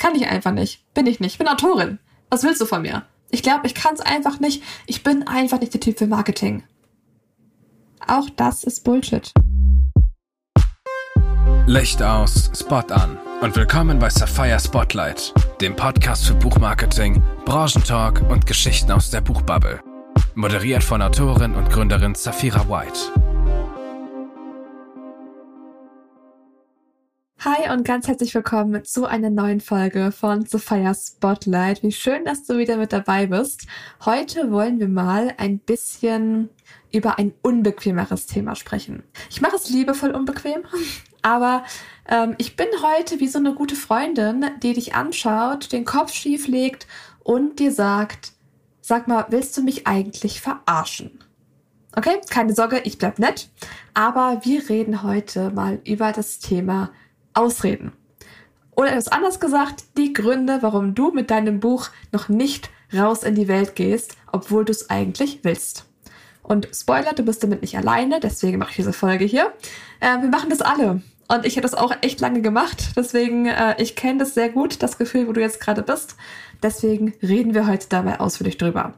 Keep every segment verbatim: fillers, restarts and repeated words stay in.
Kann ich einfach nicht. Bin ich nicht. Bin Autorin. Was willst du von mir? Ich glaube, ich kann es einfach nicht. Ich bin einfach nicht der Typ für Marketing. Auch das ist Bullshit. Licht aus, Spot an und willkommen bei Sapphire Spotlight, dem Podcast für Buchmarketing, Branchentalk und Geschichten aus der Buchbubble. Moderiert von Autorin und Gründerin Sapphira White. Hi und ganz herzlich willkommen zu einer neuen Folge von Sapphire Spotlight. Wie schön, dass du wieder mit dabei bist. Heute wollen wir mal ein bisschen über ein unbequemeres Thema sprechen. Ich mache es liebevoll unbequem, aber ähm, ich bin heute wie so eine gute Freundin, die dich anschaut, den Kopf schief legt und dir sagt, sag mal, willst du mich eigentlich verarschen? Okay, keine Sorge, ich bleib nett, aber wir reden heute mal über das Thema Ausreden. Oder etwas anders gesagt, die Gründe, warum du mit deinem Buch noch nicht raus in die Welt gehst, obwohl du es eigentlich willst. Und Spoiler, du bist damit nicht alleine, deswegen mache ich diese Folge hier. Äh, wir machen das alle. Und ich habe das auch echt lange gemacht, deswegen, äh, ich kenne das sehr gut, das Gefühl, wo du jetzt gerade bist. Deswegen reden wir heute dabei ausführlich drüber.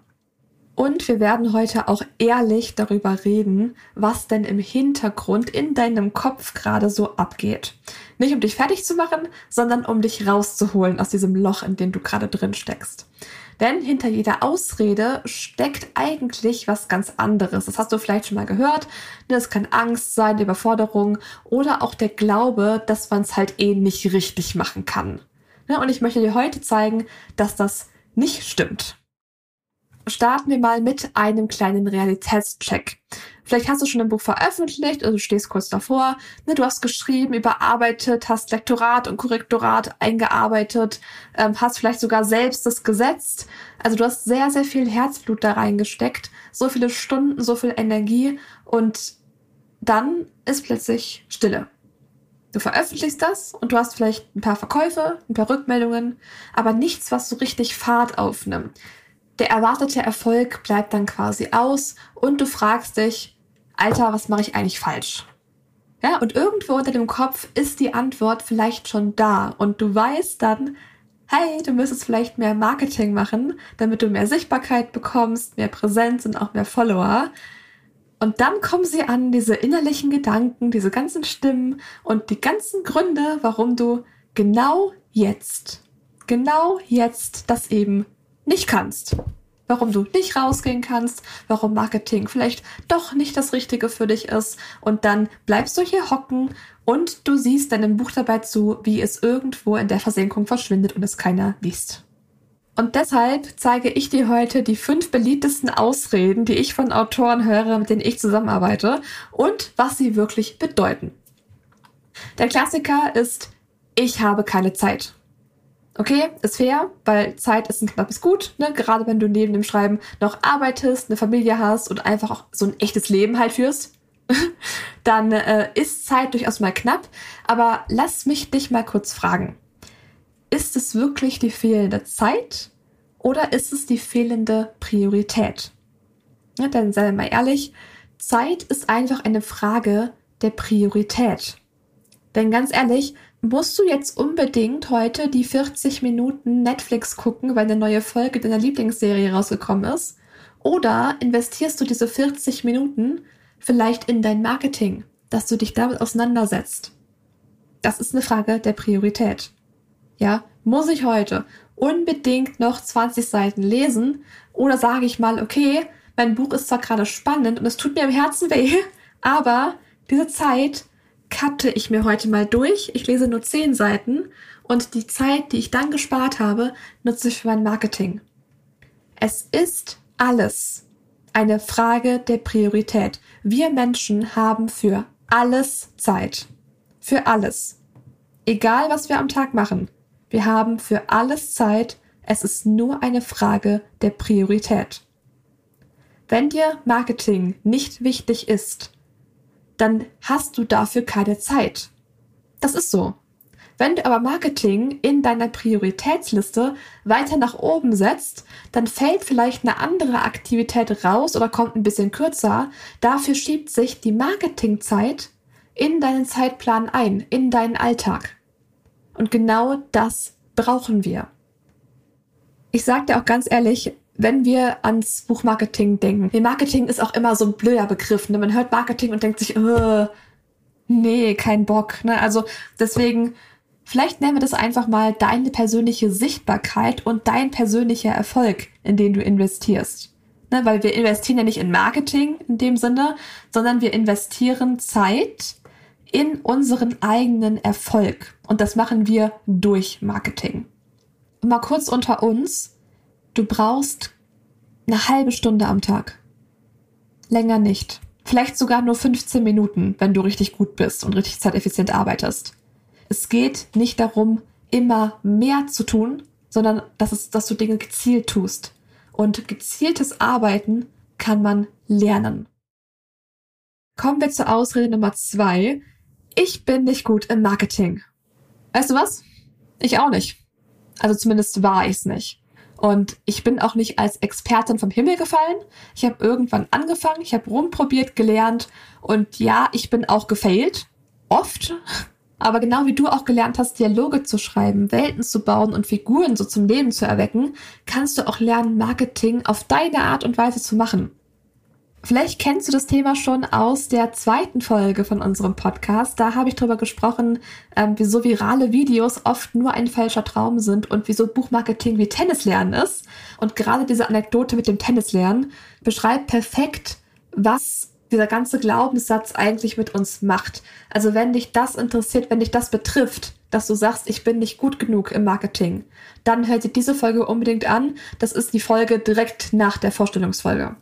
Und wir werden heute auch ehrlich darüber reden, was denn im Hintergrund in deinem Kopf gerade so abgeht. Nicht um dich fertig zu machen, sondern um dich rauszuholen aus diesem Loch, in dem du gerade drin steckst. Denn hinter jeder Ausrede steckt eigentlich was ganz anderes. Das hast du vielleicht schon mal gehört. Das kann Angst sein, Überforderung oder auch der Glaube, dass man es halt eh nicht richtig machen kann. Und ich möchte dir heute zeigen, dass das nicht stimmt. Starten wir mal mit einem kleinen Realitätscheck. Vielleicht hast du schon ein Buch veröffentlicht, also du stehst kurz davor, ne, du hast geschrieben, überarbeitet, hast Lektorat und Korrektorat eingearbeitet, ähm, hast vielleicht sogar selbst das gesetzt. Also du hast sehr, sehr viel Herzblut da reingesteckt, so viele Stunden, so viel Energie und dann ist plötzlich Stille. Du veröffentlichst das und du hast vielleicht ein paar Verkäufe, ein paar Rückmeldungen, aber nichts, was so richtig Fahrt aufnimmt. Der erwartete Erfolg bleibt dann quasi aus und du fragst dich, Alter, was mache ich eigentlich falsch? Ja, und irgendwo unter dem Kopf ist die Antwort vielleicht schon da und du weißt dann, hey, du müsstest vielleicht mehr Marketing machen, damit du mehr Sichtbarkeit bekommst, mehr Präsenz und auch mehr Follower. Und dann kommen sie an, diese innerlichen Gedanken, diese ganzen Stimmen und die ganzen Gründe, warum du genau jetzt, genau jetzt das eben nicht kannst. Warum du nicht rausgehen kannst, warum Marketing vielleicht doch nicht das Richtige für dich ist. Und dann bleibst du hier hocken und du siehst deinem Buch dabei zu, wie es irgendwo in der Versenkung verschwindet und es keiner liest. Und deshalb zeige ich dir heute die fünf beliebtesten Ausreden, die ich von Autoren höre, mit denen ich zusammenarbeite und was sie wirklich bedeuten. Der Klassiker ist, ich habe keine Zeit. Okay, ist fair, weil Zeit ist ein knappes Gut, ne? Gerade wenn du neben dem Schreiben noch arbeitest, eine Familie hast und einfach auch so ein echtes Leben halt führst, dann äh, ist Zeit durchaus mal knapp. Aber lass mich dich mal kurz fragen. Ist es wirklich die fehlende Zeit oder ist es die fehlende Priorität? Ja, dann sei mal ehrlich, Zeit ist einfach eine Frage der Priorität. Denn ganz ehrlich, musst du jetzt unbedingt heute die vierzig Minuten Netflix gucken, weil eine neue Folge deiner Lieblingsserie rausgekommen ist? Oder investierst du diese vierzig Minuten vielleicht in dein Marketing, dass du dich damit auseinandersetzt? Das ist eine Frage der Priorität. Ja, muss ich heute unbedingt noch zwanzig Seiten lesen? Oder sage ich mal, okay, mein Buch ist zwar gerade spannend und es tut mir im Herzen weh, aber diese Zeit cutte ich mir heute mal durch. Ich lese nur zehn Seiten und die Zeit, die ich dann gespart habe, nutze ich für mein Marketing. Es ist alles eine Frage der Priorität. Wir Menschen haben für alles Zeit. Für alles. Egal, was wir am Tag machen. Wir haben für alles Zeit. Es ist nur eine Frage der Priorität. Wenn dir Marketing nicht wichtig ist, dann hast du dafür keine Zeit. Das ist so. Wenn du aber Marketing in deiner Prioritätsliste weiter nach oben setzt, dann fällt vielleicht eine andere Aktivität raus oder kommt ein bisschen kürzer. Dafür schiebt sich die Marketingzeit in deinen Zeitplan ein, in deinen Alltag. Und genau das brauchen wir. Ich sage dir auch ganz ehrlich, wenn wir ans Buchmarketing denken, Marketing ist auch immer so ein blöder Begriff. Ne? Man hört Marketing und denkt sich, äh, nee, kein Bock. Ne? Also deswegen, vielleicht nennen wir das einfach mal deine persönliche Sichtbarkeit und dein persönlicher Erfolg, in den du investierst. Ne? Weil wir investieren ja nicht in Marketing in dem Sinne, sondern wir investieren Zeit in unseren eigenen Erfolg. Und das machen wir durch Marketing. Und mal kurz unter uns. Du brauchst eine halbe Stunde am Tag. Länger nicht. Vielleicht sogar nur fünfzehn Minuten, wenn du richtig gut bist und richtig zeiteffizient arbeitest. Es geht nicht darum, immer mehr zu tun, sondern dass, es, dass du Dinge gezielt tust. Und gezieltes Arbeiten kann man lernen. Kommen wir zur Ausrede Nummer zwei. Ich bin nicht gut im Marketing. Weißt du was? Ich auch nicht. Also zumindest war ich es nicht. Und ich bin auch nicht als Expertin vom Himmel gefallen. Ich habe irgendwann angefangen, ich habe rumprobiert, gelernt und ja, ich bin auch gefailt. Oft. Aber genau wie du auch gelernt hast, Dialoge zu schreiben, Welten zu bauen und Figuren so zum Leben zu erwecken, kannst du auch lernen, Marketing auf deine Art und Weise zu machen. Vielleicht kennst du das Thema schon aus der zweiten Folge von unserem Podcast. Da habe ich darüber gesprochen, ähm, wieso virale Videos oft nur ein falscher Traum sind und wieso Buchmarketing wie Tennislernen ist. Und gerade diese Anekdote mit dem Tennislernen beschreibt perfekt, was dieser ganze Glaubenssatz eigentlich mit uns macht. Also wenn dich das interessiert, wenn dich das betrifft, dass du sagst, ich bin nicht gut genug im Marketing, dann hör dir diese Folge unbedingt an. Das ist die Folge direkt nach der Vorstellungsfolge.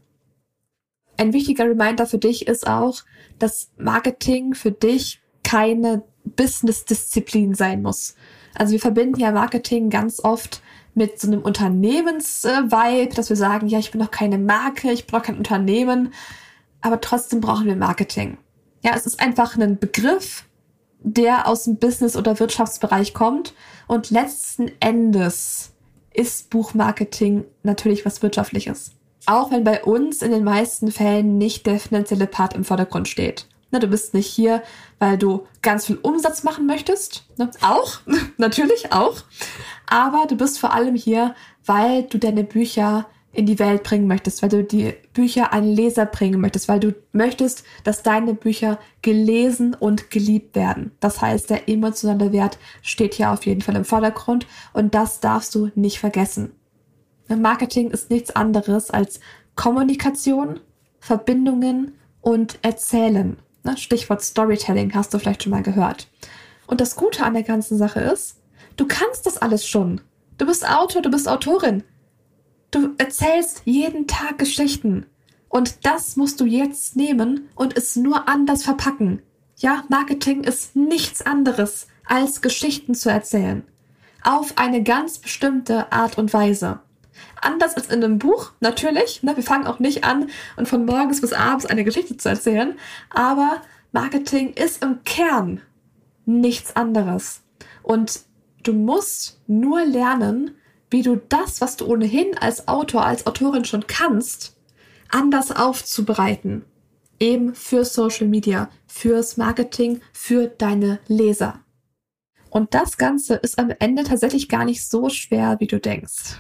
Ein wichtiger Reminder für dich ist auch, dass Marketing für dich keine Business-Disziplin sein muss. Also wir verbinden ja Marketing ganz oft mit so einem Unternehmens-Vibe, dass wir sagen, ja, ich bin doch keine Marke, ich brauche kein Unternehmen, aber trotzdem brauchen wir Marketing. Ja, es ist einfach ein Begriff, der aus dem Business- oder Wirtschaftsbereich kommt und letzten Endes ist Buchmarketing natürlich was Wirtschaftliches. Auch wenn bei uns in den meisten Fällen nicht der finanzielle Part im Vordergrund steht. Ne, du bist nicht hier, weil du ganz viel Umsatz machen möchtest. Ne? Auch, natürlich auch. Aber du bist vor allem hier, weil du deine Bücher in die Welt bringen möchtest, weil du die Bücher an Leser bringen möchtest, weil du möchtest, dass deine Bücher gelesen und geliebt werden. Das heißt, der emotionale Wert steht hier auf jeden Fall im Vordergrund und das darfst du nicht vergessen. Marketing ist nichts anderes als Kommunikation, Verbindungen und Erzählen. Stichwort Storytelling hast du vielleicht schon mal gehört. Und das Gute an der ganzen Sache ist, du kannst das alles schon. Du bist Autor, du bist Autorin. Du erzählst jeden Tag Geschichten. Und das musst du jetzt nehmen und es nur anders verpacken. Ja, Marketing ist nichts anderes als Geschichten zu erzählen. Auf eine ganz bestimmte Art und Weise. Anders als in einem Buch, natürlich. Ne, wir fangen auch nicht an und von morgens bis abends eine Geschichte zu erzählen. Aber Marketing ist im Kern nichts anderes. Und du musst nur lernen, wie du das, was du ohnehin als Autor, als Autorin schon kannst, anders aufzubereiten. Eben für Social Media, fürs Marketing, für deine Leser. Und das Ganze ist am Ende tatsächlich gar nicht so schwer, wie du denkst.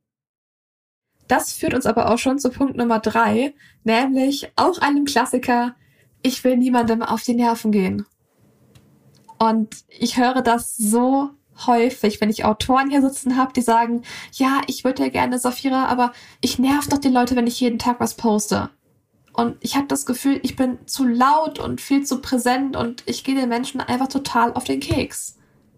Das führt uns aber auch schon zu Punkt Nummer drei, nämlich auch einem Klassiker, ich will niemandem auf die Nerven gehen. Und ich höre das so häufig, wenn ich Autoren hier sitzen habe, die sagen, ja, ich würde ja gerne Safira, aber ich nerv doch die Leute, wenn ich jeden Tag was poste. Und ich habe das Gefühl, ich bin zu laut und viel zu präsent und ich gehe den Menschen einfach total auf den Keks.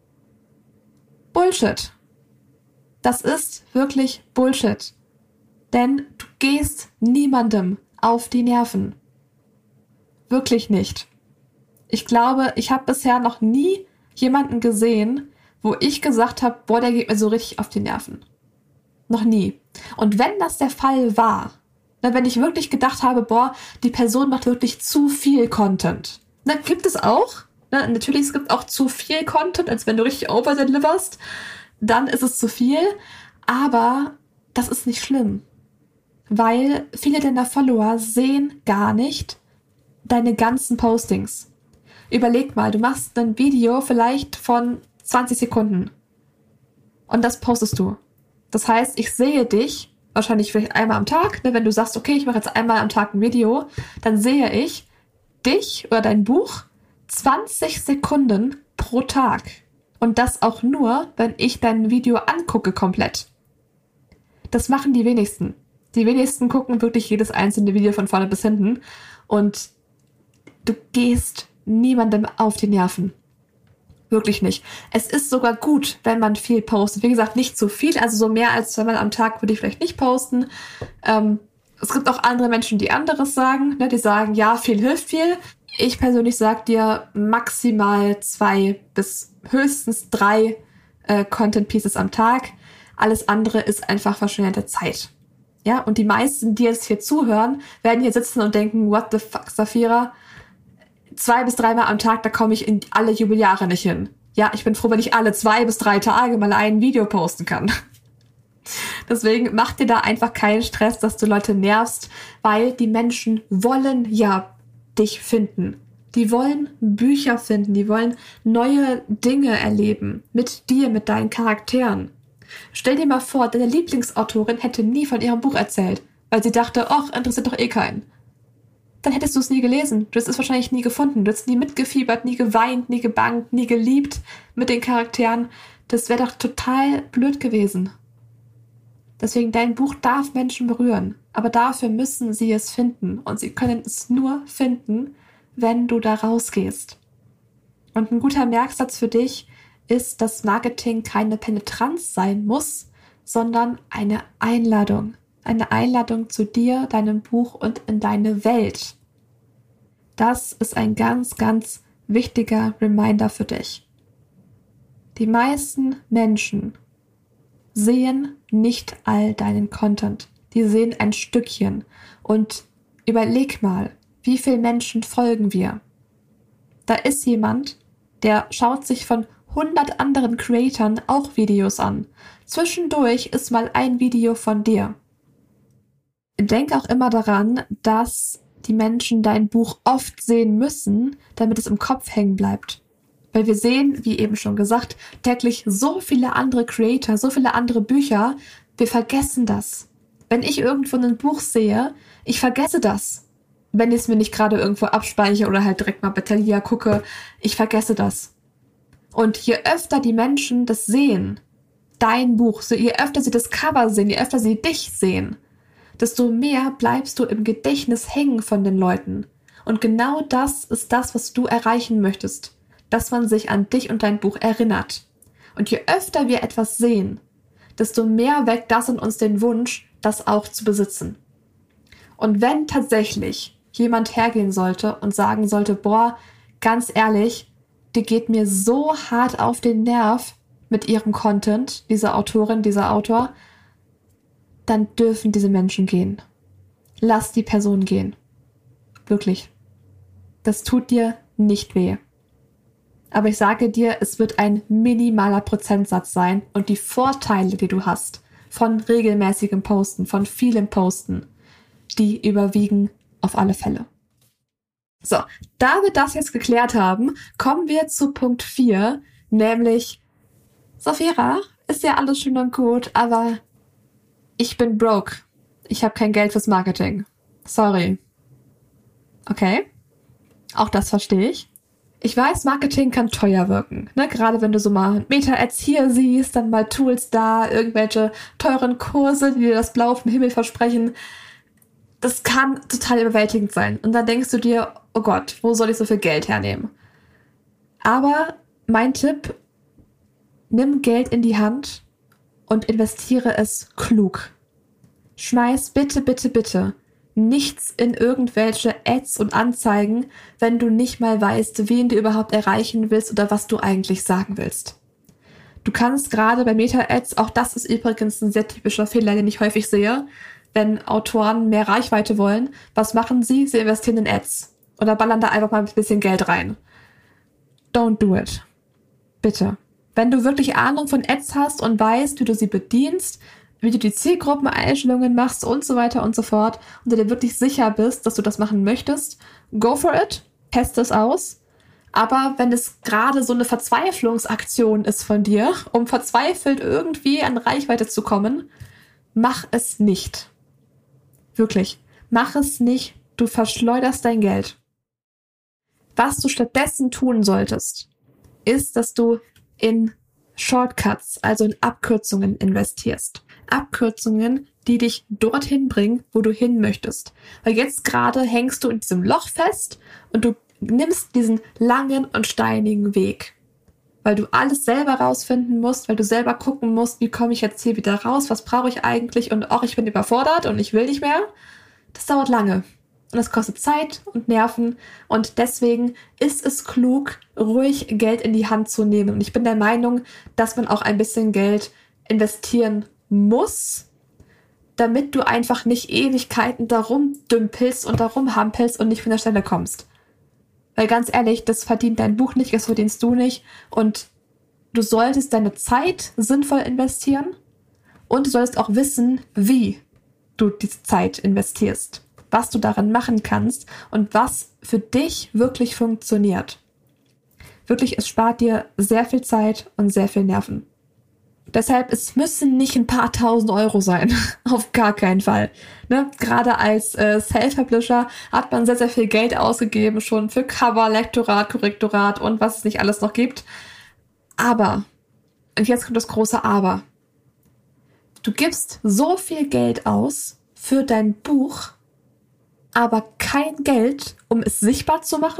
Bullshit. Das ist wirklich Bullshit. Denn du gehst niemandem auf die Nerven. Wirklich nicht. Ich glaube, ich habe bisher noch nie jemanden gesehen, wo ich gesagt habe, boah, der geht mir so richtig auf die Nerven. Noch nie. Und wenn das der Fall war, ne, wenn ich wirklich gedacht habe, boah, die Person macht wirklich zu viel Content. Ne, gibt es auch. Ne, natürlich, es gibt auch zu viel Content, als wenn du richtig overdeliverst. Dann ist es zu viel. Aber das ist nicht schlimm. Weil viele deiner Follower sehen gar nicht deine ganzen Postings. Überleg mal, du machst ein Video vielleicht von zwanzig Sekunden. Und das postest du. Das heißt, ich sehe dich wahrscheinlich vielleicht einmal am Tag, ne, wenn du sagst, okay, ich mache jetzt einmal am Tag ein Video, dann sehe ich dich oder dein Buch zwanzig Sekunden pro Tag. Und das auch nur, wenn ich dein Video angucke komplett. Das machen die wenigsten. Die wenigsten gucken wirklich jedes einzelne Video von vorne bis hinten und du gehst niemandem auf die Nerven. Wirklich nicht. Es ist sogar gut, wenn man viel postet. Wie gesagt, nicht zu viel, also so mehr als zweimal am Tag würde ich vielleicht nicht posten. Ähm, es gibt auch andere Menschen, die anderes sagen, ne? Die sagen, ja, viel hilft viel. Ich persönlich sage dir maximal zwei bis höchstens drei äh, Content Pieces am Tag. Alles andere ist einfach verschwendete Zeit. Ja, und die meisten, die jetzt hier zuhören, werden hier sitzen und denken, what the fuck, Safira? Zwei bis dreimal am Tag, da komme ich in alle Jubeljahre nicht hin. Ja, ich bin froh, wenn ich alle zwei bis drei Tage mal ein Video posten kann. Deswegen mach dir da einfach keinen Stress, dass du Leute nervst, weil die Menschen wollen ja dich finden. Die wollen Bücher finden, die wollen neue Dinge erleben. Mit dir, mit deinen Charakteren. Stell dir mal vor, deine Lieblingsautorin hätte nie von ihrem Buch erzählt, weil sie dachte, ach, interessiert doch eh keinen. Dann hättest du es nie gelesen. Du hättest es wahrscheinlich nie gefunden. Du hättest nie mitgefiebert, nie geweint, nie gebangt, nie geliebt mit den Charakteren. Das wäre doch total blöd gewesen. Deswegen, dein Buch darf Menschen berühren. Aber dafür müssen sie es finden. Und sie können es nur finden, wenn du da rausgehst. Und ein guter Merksatz für dich ist, dass Marketing keine Penetranz sein muss, sondern eine Einladung. Eine Einladung zu dir, deinem Buch und in deine Welt. Das ist ein ganz, ganz wichtiger Reminder für dich. Die meisten Menschen sehen nicht all deinen Content. Die sehen ein Stückchen. Und überleg mal, wie viele Menschen folgen wir? Da ist jemand, der schaut sich von hundert anderen Creatoren auch Videos an. Zwischendurch ist mal ein Video von dir. Denk auch immer daran, dass die Menschen dein Buch oft sehen müssen, damit es im Kopf hängen bleibt. Weil wir sehen, wie eben schon gesagt, täglich so viele andere Creator, so viele andere Bücher. Wir vergessen das. Wenn ich irgendwo ein Buch sehe, ich vergesse das. Wenn ich es mir nicht gerade irgendwo abspeichere oder halt direkt mal bei Thalia gucke, ich vergesse das. Und je öfter die Menschen das sehen, dein Buch, so je öfter sie das Cover sehen, je öfter sie dich sehen, desto mehr bleibst du im Gedächtnis hängen von den Leuten. Und genau das ist das, was du erreichen möchtest. Dass man sich an dich und dein Buch erinnert. Und je öfter wir etwas sehen, desto mehr weckt das in uns den Wunsch, das auch zu besitzen. Und wenn tatsächlich jemand hergehen sollte und sagen sollte, boah, ganz ehrlich, die geht mir so hart auf den Nerv mit ihrem Content, diese Autorin, dieser Autor, dann dürfen diese Menschen gehen. Lass die Person gehen. Wirklich. Das tut dir nicht weh. Aber ich sage dir, es wird ein minimaler Prozentsatz sein und die Vorteile, die du hast, von regelmäßigem Posten, von vielem Posten, die überwiegen auf alle Fälle. So, da wir das jetzt geklärt haben, kommen wir zu Punkt vier, nämlich, Safira, ist ja alles schön und gut, aber ich bin broke. Ich habe kein Geld fürs Marketing. Sorry. Okay, auch das verstehe ich. Ich weiß, Marketing kann teuer wirken, ne? Gerade wenn du so mal Meta-Ads hier siehst, dann mal Tools da, irgendwelche teuren Kurse, die dir das Blau vom Himmel versprechen. Das kann total überwältigend sein. Und dann denkst du dir, oh Gott, wo soll ich so viel Geld hernehmen? Aber mein Tipp, nimm Geld in die Hand und investiere es klug. Schmeiß bitte, bitte, bitte nichts in irgendwelche Ads und Anzeigen, wenn du nicht mal weißt, wen du überhaupt erreichen willst oder was du eigentlich sagen willst. Du kannst gerade bei Meta-Ads, auch das ist übrigens ein sehr typischer Fehler, den ich häufig sehe, wenn Autoren mehr Reichweite wollen, was machen sie? Sie investieren in Ads oder ballern da einfach mal ein bisschen Geld rein. Don't do it. Bitte. Wenn du wirklich Ahnung von Ads hast und weißt, wie du sie bedienst, wie du die Zielgruppeneinstellungen machst und so weiter und so fort und du dir wirklich sicher bist, dass du das machen möchtest, go for it, test es aus. Aber wenn es gerade so eine Verzweiflungsaktion ist von dir, um verzweifelt irgendwie an Reichweite zu kommen, mach es nicht. Wirklich, mach es nicht. Du verschleuderst dein Geld. Was du stattdessen tun solltest, ist, dass du in Shortcuts, also in Abkürzungen investierst. Abkürzungen, die dich dorthin bringen, wo du hin möchtest. Weil jetzt gerade hängst du in diesem Loch fest und du nimmst diesen langen und steinigen Weg. Weil du alles selber rausfinden musst, weil du selber gucken musst, wie komme ich jetzt hier wieder raus, was brauche ich eigentlich und auch ich bin überfordert und ich will nicht mehr. Das dauert lange. Und es kostet Zeit und Nerven und deswegen ist es klug, ruhig Geld in die Hand zu nehmen. Und ich bin der Meinung, dass man auch ein bisschen Geld investieren muss, damit du einfach nicht Ewigkeiten darum dümpelst und darum hampelst und nicht von der Stelle kommst. Weil ganz ehrlich, das verdient dein Buch nicht, das verdienst du nicht und du solltest deine Zeit sinnvoll investieren und du solltest auch wissen, wie du diese Zeit investierst. Was du darin machen kannst und was für dich wirklich funktioniert. Wirklich, es spart dir sehr viel Zeit und sehr viel Nerven. Deshalb, es müssen nicht ein paar tausend Euro sein. Auf gar keinen Fall. Ne? Gerade als äh, Self-Publisher hat man sehr, sehr viel Geld ausgegeben, schon für Cover, Lektorat, Korrektorat und was es nicht alles noch gibt. Aber, und jetzt kommt das große Aber. Du gibst so viel Geld aus für dein Buch, aber kein Geld, um es sichtbar zu machen?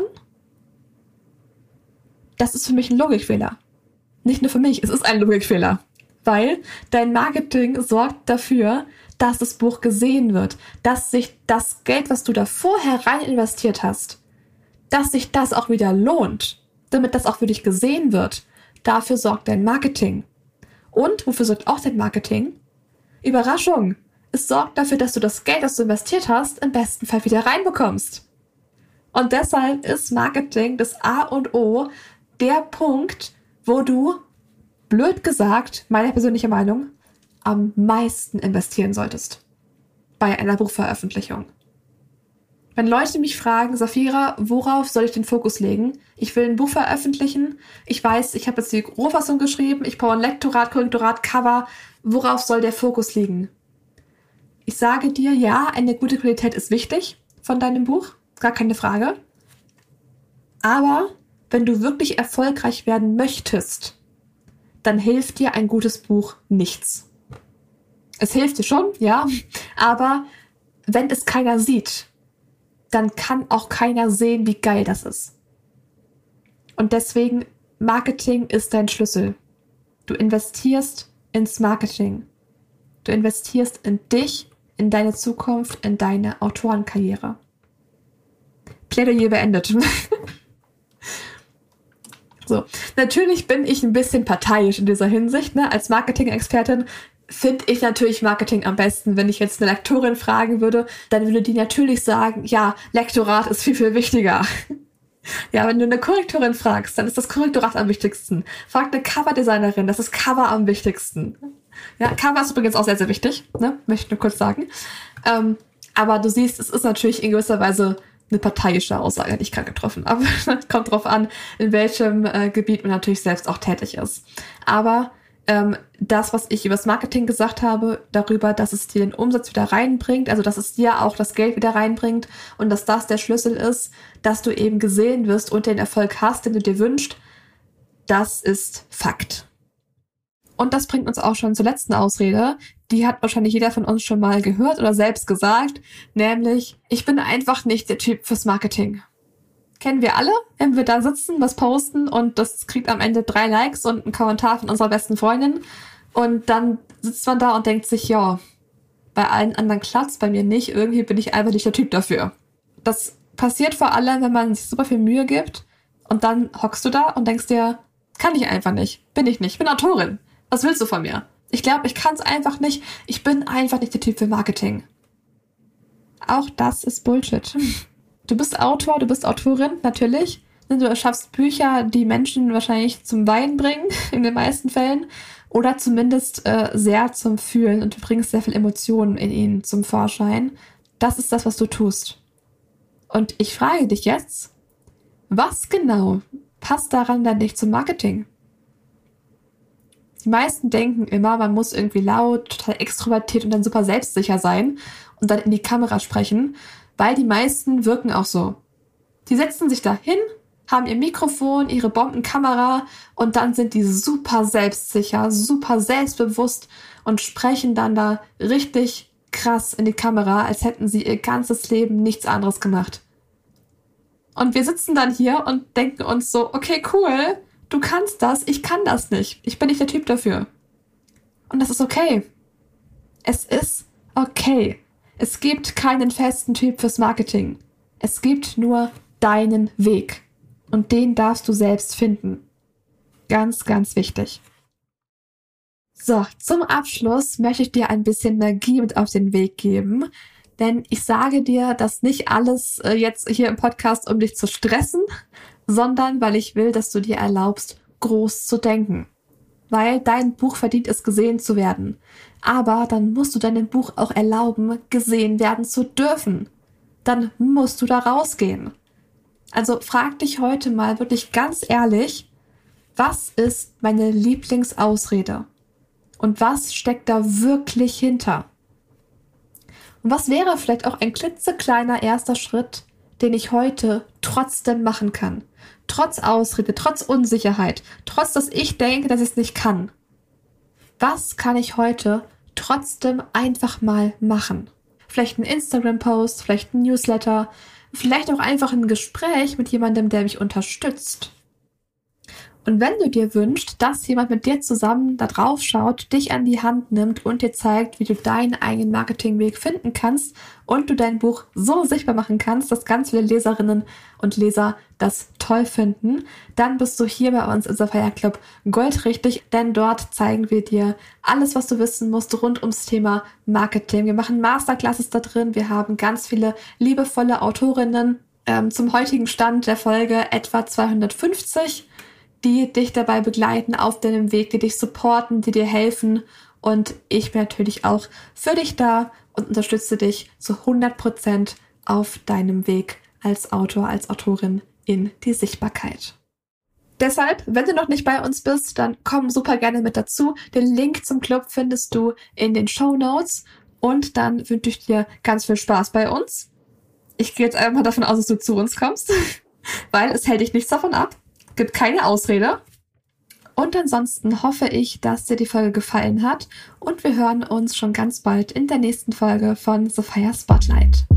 Das ist für mich ein Logikfehler. Nicht nur für mich, es ist ein Logikfehler. Weil dein Marketing sorgt dafür, dass das Buch gesehen wird, dass sich das Geld, was du da vorher rein investiert hast, dass sich das auch wieder lohnt, damit das auch für dich gesehen wird. Dafür sorgt dein Marketing. Und wofür sorgt auch dein Marketing? Überraschung! Es sorgt dafür, dass du das Geld, das du investiert hast, im besten Fall wieder reinbekommst. Und deshalb ist Marketing das A und O, der Punkt, wo du, blöd gesagt, meine persönliche Meinung, am meisten investieren solltest. Bei einer Buchveröffentlichung. Wenn Leute mich fragen, Safira, worauf soll ich den Fokus legen? Ich will ein Buch veröffentlichen. Ich weiß, ich habe jetzt die Rohfassung geschrieben. Ich brauche ein Lektorat, Korrektorat, Cover. Worauf soll der Fokus liegen? Ich sage dir, ja, eine gute Qualität ist wichtig von deinem Buch. Gar keine Frage. Aber wenn du wirklich erfolgreich werden möchtest, dann hilft dir ein gutes Buch nichts. Es hilft dir schon, ja, aber wenn es keiner sieht, dann kann auch keiner sehen, wie geil das ist. Und deswegen, Marketing ist dein Schlüssel. Du investierst ins Marketing. Du investierst in dich, in deine Zukunft, in deine Autorenkarriere. Plädoyer beendet. So, natürlich bin ich ein bisschen parteiisch in dieser Hinsicht, ne? Als Marketing-Expertin finde ich natürlich Marketing am besten. Wenn ich jetzt eine Lektorin fragen würde, dann würde die natürlich sagen, ja, Lektorat ist viel, viel wichtiger. Ja, wenn du eine Korrektorin fragst, dann ist das Korrektorat am wichtigsten. Frag eine Coverdesignerin, das ist Cover am wichtigsten. Ja, Cover ist übrigens auch sehr, sehr wichtig, ne? Möchte ich nur kurz sagen. Ähm, aber du siehst, es ist natürlich in gewisser Weise eine parteiische Aussage, die ich gerade getroffen habe. Kommt drauf an, in welchem äh, Gebiet man natürlich selbst auch tätig ist. Aber ähm, das, was ich über das Marketing gesagt habe, darüber, dass es dir den Umsatz wieder reinbringt, also dass es dir auch das Geld wieder reinbringt und dass das der Schlüssel ist, dass du eben gesehen wirst und den Erfolg hast, den du dir wünschst, das ist Fakt. Und das bringt uns auch schon zur letzten Ausrede. Die hat wahrscheinlich jeder von uns schon mal gehört oder selbst gesagt, nämlich, ich bin einfach nicht der Typ fürs Marketing. Kennen wir alle, wenn wir da sitzen, was posten und das kriegt am Ende drei Likes und einen Kommentar von unserer besten Freundin und dann sitzt man da und denkt sich, ja, bei allen anderen klappt's, bei mir nicht, irgendwie bin ich einfach nicht der Typ dafür. Das passiert vor allem, wenn man sich super viel Mühe gibt und dann hockst du da und denkst dir, kann ich einfach nicht, bin ich nicht, ich bin Autorin. Was willst du von mir? Ich glaube, ich kann es einfach nicht. Ich bin einfach nicht der Typ für Marketing. Auch das ist Bullshit. Du bist Autor, du bist Autorin, natürlich. Du erschaffst Bücher, die Menschen wahrscheinlich zum Weinen bringen, in den meisten Fällen. Oder zumindest äh, sehr zum Fühlen und du bringst sehr viel Emotionen in ihnen zum Vorschein. Das ist das, was du tust. Und ich frage dich jetzt, was genau passt daran dann nicht zum Marketing. Die meisten denken immer, man muss irgendwie laut, total extrovertiert und dann super selbstsicher sein und dann in die Kamera sprechen, weil die meisten wirken auch so. Die setzen sich da hin, haben ihr Mikrofon, ihre Bombenkamera und dann sind die super selbstsicher, super selbstbewusst und sprechen dann da richtig krass in die Kamera, als hätten sie ihr ganzes Leben nichts anderes gemacht. Und wir sitzen dann hier und denken uns so, okay, cool, du kannst das, ich kann das nicht. Ich bin nicht der Typ dafür. Und das ist okay. Es ist okay. Es gibt keinen festen Typ fürs Marketing. Es gibt nur deinen Weg. Und den darfst du selbst finden. Ganz, ganz wichtig. So, zum Abschluss möchte ich dir ein bisschen Magie mit auf den Weg geben. Denn ich sage dir, dass nicht alles äh, jetzt hier im Podcast, um dich zu stressen, sondern weil ich will, dass du dir erlaubst, groß zu denken. Weil dein Buch verdient es, gesehen zu werden. Aber dann musst du deinem Buch auch erlauben, gesehen werden zu dürfen. Dann musst du da rausgehen. Also frag dich heute mal wirklich ganz ehrlich, was ist meine Lieblingsausrede? Und was steckt da wirklich hinter? Und was wäre vielleicht auch ein klitzekleiner erster Schritt, den ich heute trotzdem machen kann? Trotz Ausrede, trotz Unsicherheit, trotz dass ich denke, dass ich es nicht kann. Was kann ich heute trotzdem einfach mal machen? Vielleicht ein Instagram-Post, vielleicht ein Newsletter, vielleicht auch einfach ein Gespräch mit jemandem, der mich unterstützt. Und wenn du dir wünschst, dass jemand mit dir zusammen da drauf schaut, dich an die Hand nimmt und dir zeigt, wie du deinen eigenen Marketingweg finden kannst und du dein Buch so sichtbar machen kannst, dass ganz viele Leserinnen und Leser das toll finden, dann bist du hier bei uns im Sapphire Club goldrichtig, denn dort zeigen wir dir alles, was du wissen musst rund ums Thema Marketing. Wir machen Masterclasses da drin, wir haben ganz viele liebevolle Autorinnen, ähm, zum heutigen Stand der Folge etwa zweihundertfünfzig, die dich dabei begleiten auf deinem Weg, die dich supporten, die dir helfen. Und ich bin natürlich auch für dich da und unterstütze dich zu hundert Prozent auf deinem Weg als Autor, als Autorin in die Sichtbarkeit. Deshalb, wenn du noch nicht bei uns bist, dann komm super gerne mit dazu. Den Link zum Club findest du in den Shownotes. Und dann wünsche ich dir ganz viel Spaß bei uns. Ich gehe jetzt einfach mal davon aus, dass du zu uns kommst, weil es hält dich nichts davon ab. Gibt keine Ausrede. Und ansonsten hoffe ich, dass dir die Folge gefallen hat und wir hören uns schon ganz bald in der nächsten Folge von Sapphire Spotlight.